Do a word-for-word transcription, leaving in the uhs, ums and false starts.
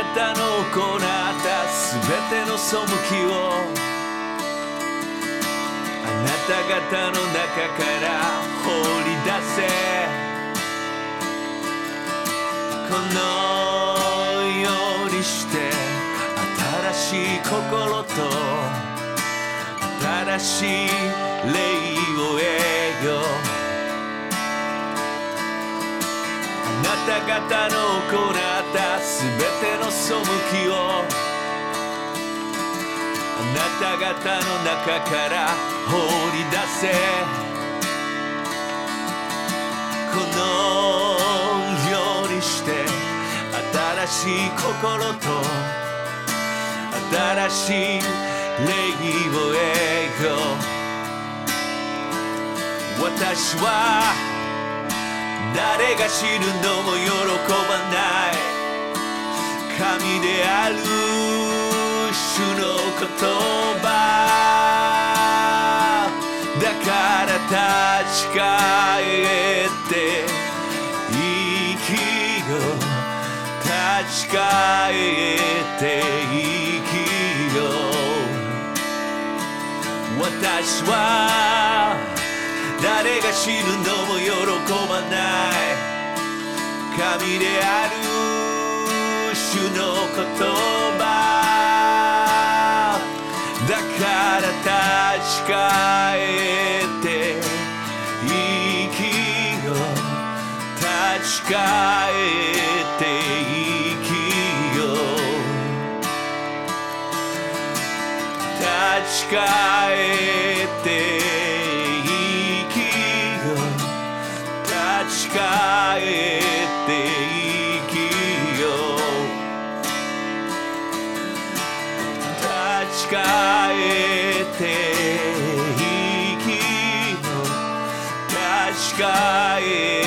方の行ったすべての背きをあなた方の中から放り出せ。このようにして新しい心と新しい霊を得よう。あなた方の行ったすべての背きをあなた方の中から放り出せ。このようにして新しい心と新しい霊を得よう。私は誰が死ぬのも喜ばない。神である主の言葉だから立ち返って生きよう。立ち返って生きよう。私は誰が死ぬのも喜ばない。神である主の言葉だから立ち返って生きよう。立ち返って生きよう。立ち返って立ち返って生きよう。立ち返って生きよう。立ち返って